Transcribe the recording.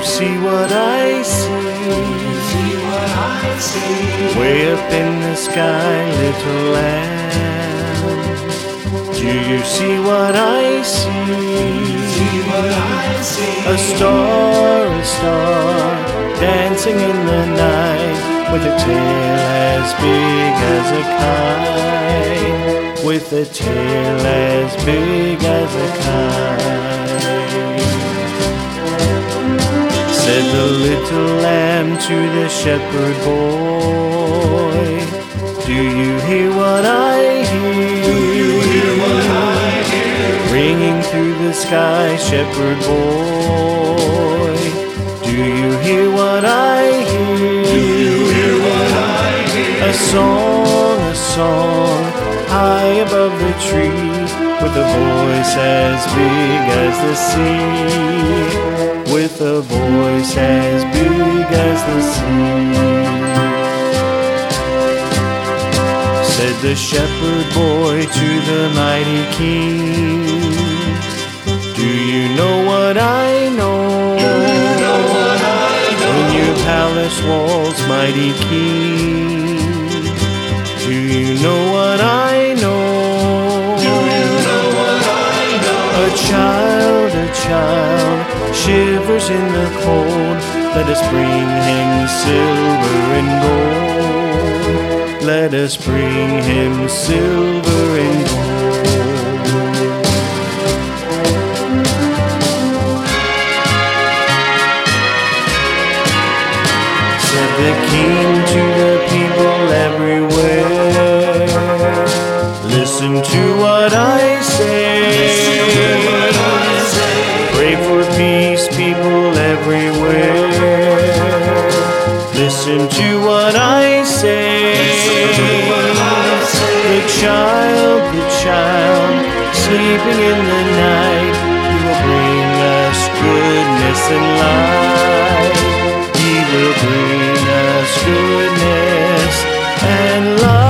see what I see? Way up in the sky, little lamb. Do you see what I see? A star, dancing in the night, with a tail as big as a kite. With a tail as big as a kite. Said the little lamb to the shepherd boy, do you hear what I hear? Ringing through the sky, shepherd boy, do you hear what I hear? A song, high above the tree, with a voice as big as the sea. With a voice as big as the sea. Said the shepherd boy to the mighty king, do you know what I know? In your palace walls, mighty king, do you know what I know? A child shivers in the cold. Let us bring him silver and gold. Let us bring him silver and gold. Said the king to the people everywhere, listen to what I say. Pray for peace, people everywhere. Listen to what I say. The child, sleeping in the night, he will bring us goodness and light. He will bring us goodness and light.